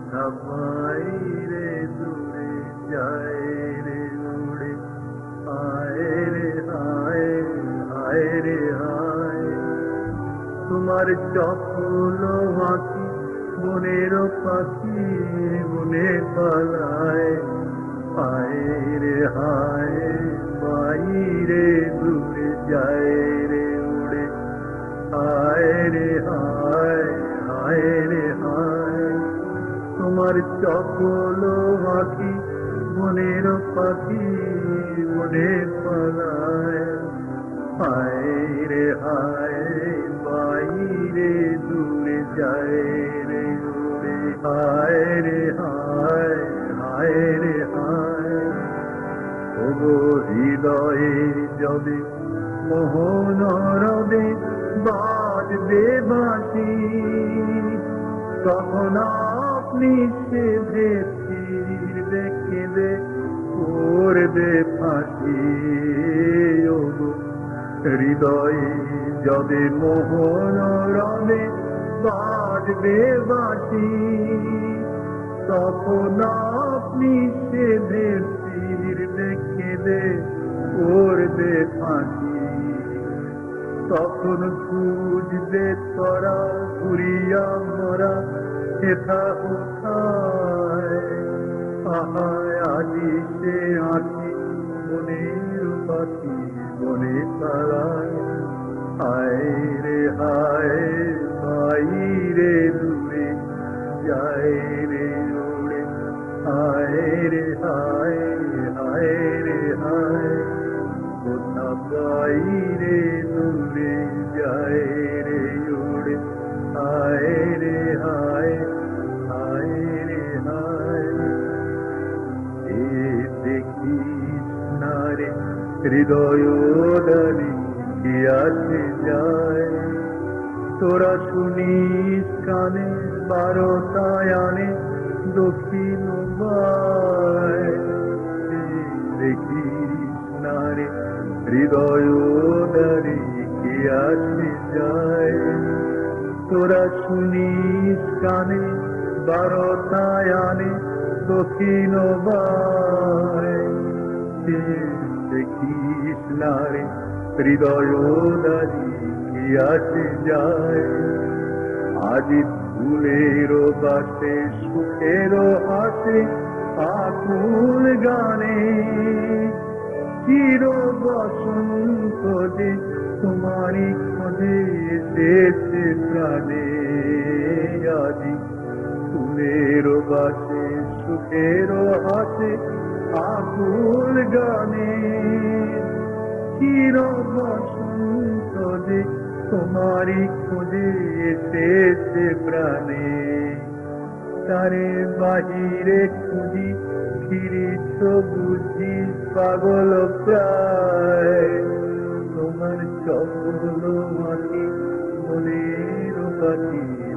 কোথা পাই রে দূরে যায় রে উড়ে, হায় রে হায়, হায় রে হায়। তোমার চপল আঁকি বনের পাখি বনে পালায়, হায় রে হায়, বাইরে দূরে যায় রে উড়ে, হায় রে হায়, হায় রে হায়। তোমার চপল আঁকি বনের পাখি বনে পালায়, হায় রে হায়, বাইরে দূরে যায় রে উড়ে, হায় রে হায়, হায় রে হায়। ওগো হৃদয়ে যবে মোহন রবে বাজবে বাঁশি, তখন আপনি সে ভেসিরবে কেঁদে করবে ফাঁসি। ওগো হৃদয়ে যবে মোহন রবে বাজবে বাঁশি, তখন আপনি সে ভেসিরবে কেঁদে করবে ফাঁসি। তখন খুঁজবে তরা ঘুরিয়া মরা হেথা কোথায়, আহায় আজি সে আঁকি বনের পাখি বনে পালায়, হায় রে হায়, বাইরে দূরে যায় রে উড়ে, হায় রে হায়, হায় রে হায়। কোথা বাইরে দূরে যায় রে উড়ে, হায় রে হায়, হায় রে হায়। এ দেখিস না রে হৃদয় দানি কি আসে যায়, তোরা শুনিস কানে 12টায় আনে দক্ষিণ বায়। দেখিস না রে হৃদয় দানি কি আসে যায়, তোরা শুনিস কানে 12টায় আনে দক্ষিণ বায়। দেখিস না রে হৃদয় দানি কি আসে যায়, আজি ফুলের বাসে সুখের হাসে আকুল গানে, চির বসন্ত যে তোমারই খোঁজে এসেছে প্রাণে। আজি ফুলের বাসে সুখের হাসে আকুল গানে, চির বসন্ত যে তোমারই খোঁজে এসেছে প্রাণে। তারে বাহিরে খুঁজি ফিরিছ বুঝি পাগল প্রায়, তোমার চপল আঁকি বনের পাখি